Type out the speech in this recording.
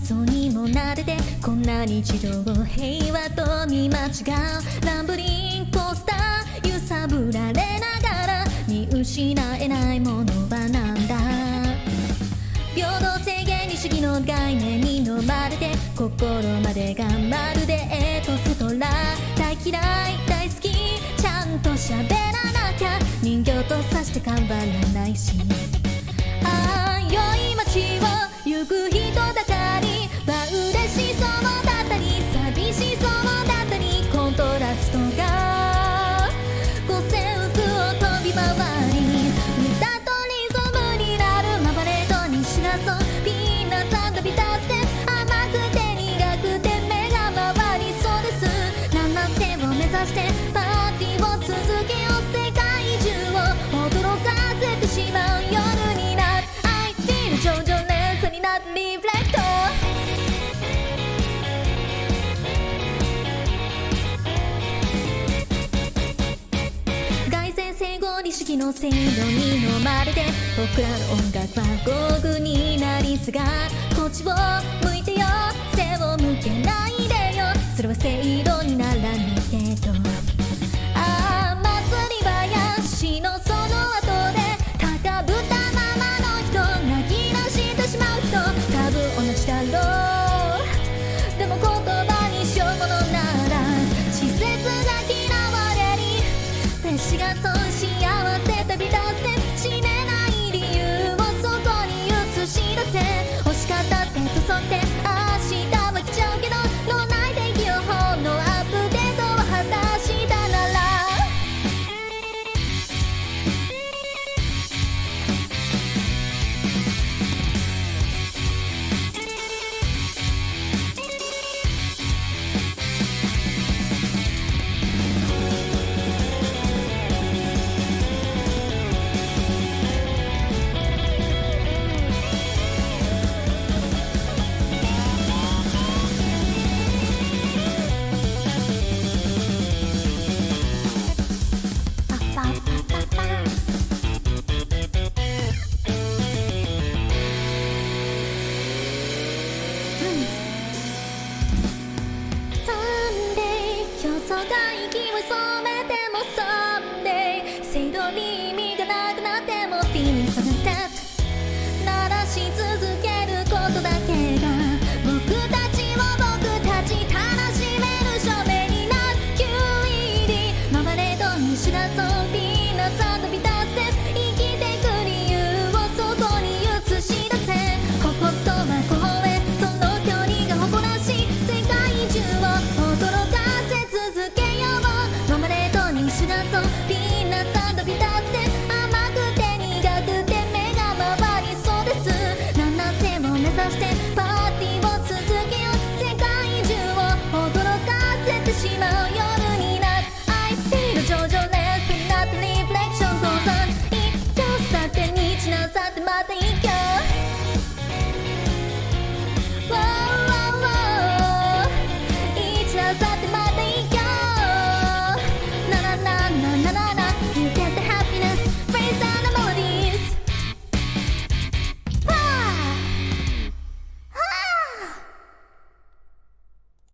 嘘にも慣れてこんな日常を平和と見間違うランブリングポスター揺さぶられながら見失えないものはなんだ。平等制限に主義の概念に飲まれて心までがまるでエトストラ大嫌い大好きちゃんと喋らなきゃ人形とさして変わらないしああ良い街を行く人だかりは嬉しそうだったり寂しそうだったりコントラストが五線譜を飛び回り歌とリズムになるマバレードにしなそうピーナッツ&ビターって甘くて苦くて目が回りそうです7点を目指してパーティーを続けよう世界中を驚かせてしまう夜になるI feel 頂上連鎖になってリフレクト外旋整合理主義の制度に飲まれて僕らの音楽はゴーグになりすがこっちを向いてよ背を向けないでよそれは制度にならないけどああ祭り林のその後で高ぶったままの人泣き出してしまう人多分同じだろうでも言葉にしようものなら施設が嫌われり弟子が損幸せ旅立って死ねない理由をそこに映し出せ欲しかったってとそって明日は来ちゃうけど脳内で記憶のアップデートは果たしたなら競争が生き